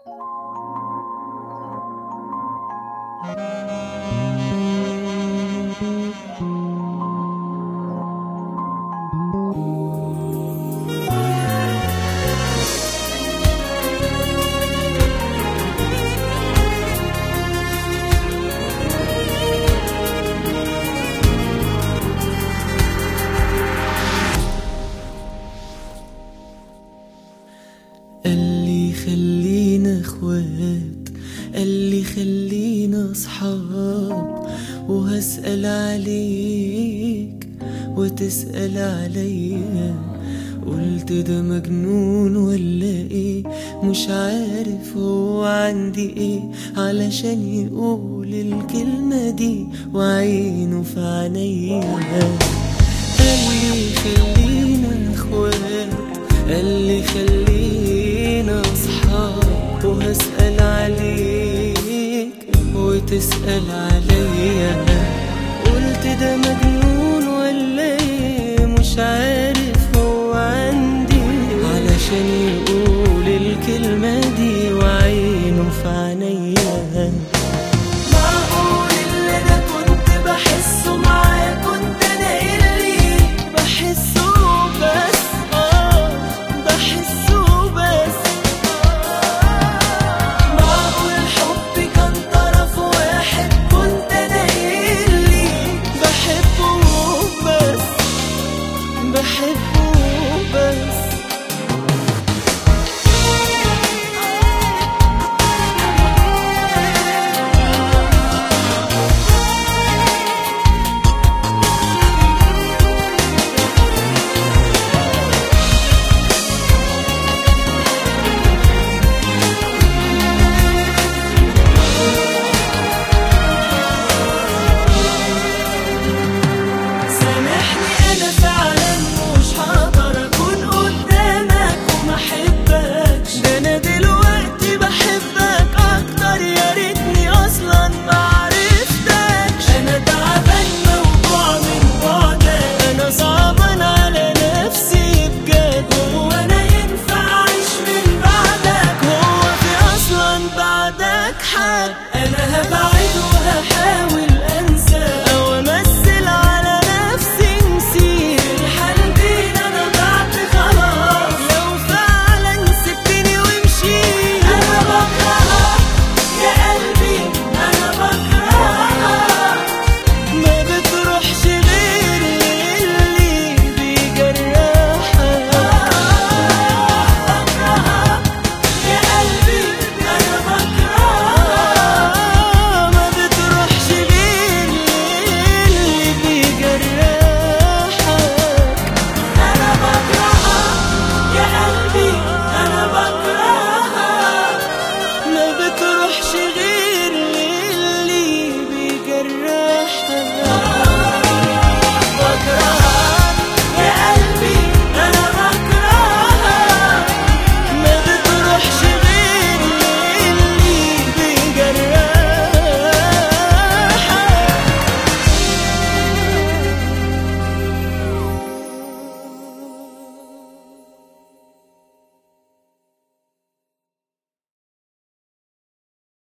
قالي خلينا اخوات، قالي خلينا اصحاب، وهسأل عليك وتسأل عليا. قلت ده مجنون ولا ايه، مش عارف هو عندي ايه علشان يقول الكلمة دي وعينه في عينيا. قالي خلينا اخوات، قالي خلينا اصحاب، وهسأل عليك وتسأل عليا. قلت ده مجنون ولا ايه، مش عارف هو عندي علشان يقول الكلمة دي وعينه في عينيا.